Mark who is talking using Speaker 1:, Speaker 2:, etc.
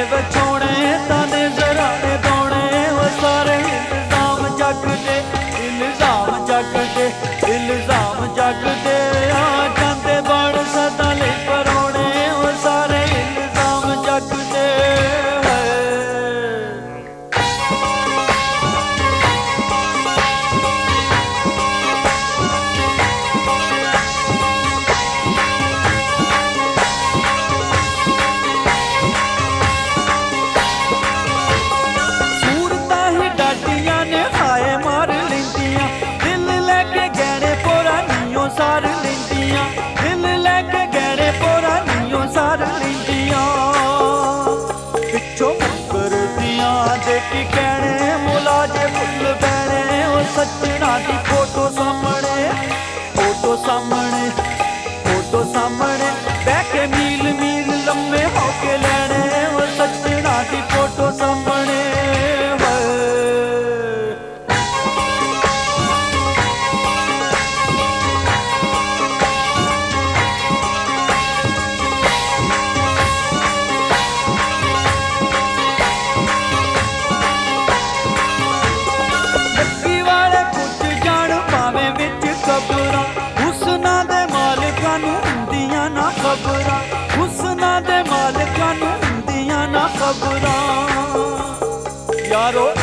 Speaker 1: ਵਿਛਾਉਣੇ ਤਾਨੇ ਜ਼ਰਾਣੇ ਪਾਉਣੇ ਉਹ ਸਾਰੇ ਇਲਜ਼ਾਮ ਜੱਗ ਦੇ, ਇਲਜ਼ਾਮ ਜੱਗ ਦੇ, ਇਲਜ਼ਾਮ ਜੱਗ ਦੇ ਆ ਜਾਂਦੇ ਬਣ ਸਦਾ ਲਈ ਪਰਾਉਣੇ ਉਹ ਸਾਰੇ ਇਲਜ਼ਾਮ ਜੱਗ ਦੇ। ਸਾਰ ਲੈਂਦੀਆਂ ਦਿਲ ਲੈ ਕੇ ਗਹਿਣੇ ਪੋਰਾ ਨੀਓ ਸਾਰ ਲੈਂਦੀਆਂ ਪਿੱਛੋਂ ਮੁਕਰਦੀਆਂ ਦੇ ਕੀ ਕਹਿਣੇ ਮੁਲਾਜੇ ਫੁੱਲ ਬਹਿਣੇ ਉਹ ਸੱਜਣਾ ਦੀ ਫੋਟੋ ਸਾਹਮਣੇ, ਫੋਟੋ ਸਾਹਮਣੇ, ਫੋਟੋ ਸਾਹਮਣੇ ਬਹਿ ਕੇ ਮੀਲ ਮੀਲ ਲੰਮੇ ਹੋ ਕੇ ਲੈਣੇ ਉਹ ਸੱਜਣਾ ਦੀ ਫੋਟੋ ਸਾਹਮਣੇ। ਹੁਸਨਾਂ ਦੇ ਮਾਲਕਾਂ ਨੂੰ ਹੁੰਦੀਆਂ ਨਾ ਖਬਰਾਂ, ਹੁਸਨਾਂ ਦੇ ਮਾਲਕਾਂ ਨੂੰ ਹੁੰਦੀਆਂ ਨਾ ਖਬਰਾਂ ਯਾਰੋ।